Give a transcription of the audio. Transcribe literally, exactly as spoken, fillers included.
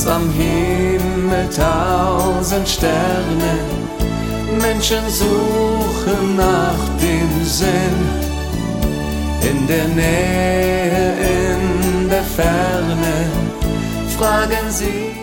am Himmel tausend Sterne, Menschen suchen nach dem Sinn. In der Nähe, in der Ferne, fragen sie